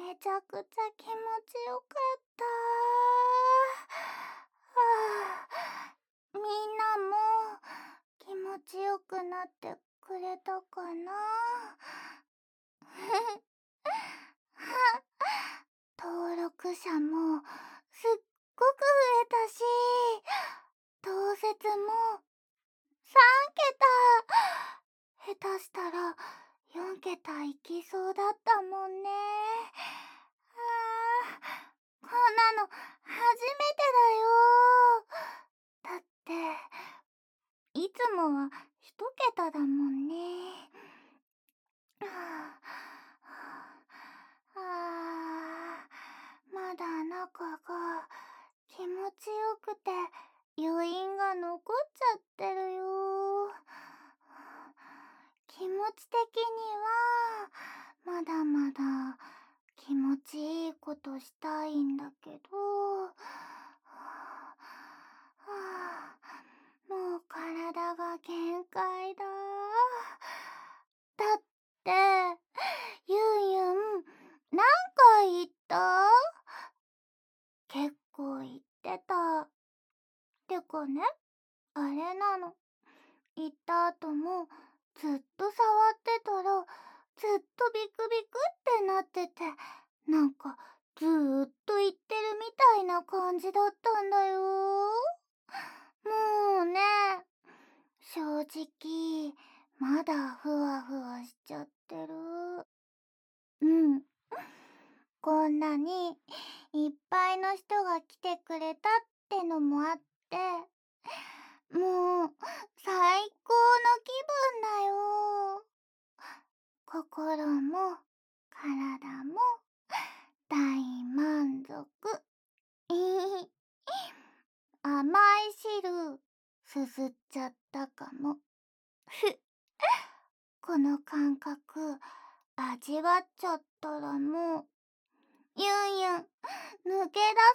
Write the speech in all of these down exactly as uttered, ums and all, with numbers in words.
めちゃくちゃ気持ちよかった。はあ、みんなも気持ちよくなってくれたかな。登録者もすっごく増えたし、当せつもさんけた、下手したらよんけたいきそうだったもんね。あー、こんなの初めてだよ。だっていつもはひとけただもんね。はあ、あー、まだ中が気持ちよくて余韻が残っちゃってるよ。気持ち的にはまだまだ気持ちいいことしたいんだけど、はあ、もう体が限界だ。だってゆんゆん何回言った？結構言ってた。てかね、あれなの。言った後もずっと触ってたらずっとビクビクってなってて、なんかずーっと言ってるみたいな感じだったんだよ。もうね、正直まだふわふわしちゃってる。うん。こんなにいっぱいの人が来てくれたってのもあって、もう最高の気分だよ。心も体も大満足。甘い汁すすっちゃったかも。ふこの感覚味わっちゃったらもうゆんゆん抜け出せない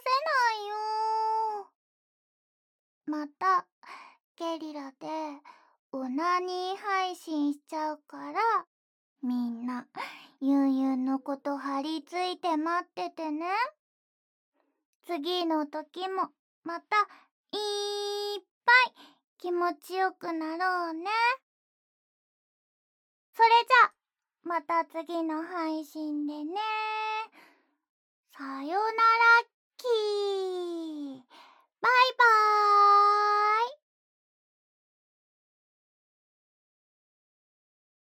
よ。またゲリラでオナニー配信しちゃうから、みんなゆんゆんのこと張り付いて待っててね。次の時もまたいっぱい気持ちよくなろうね。それじゃまた次の配信でね。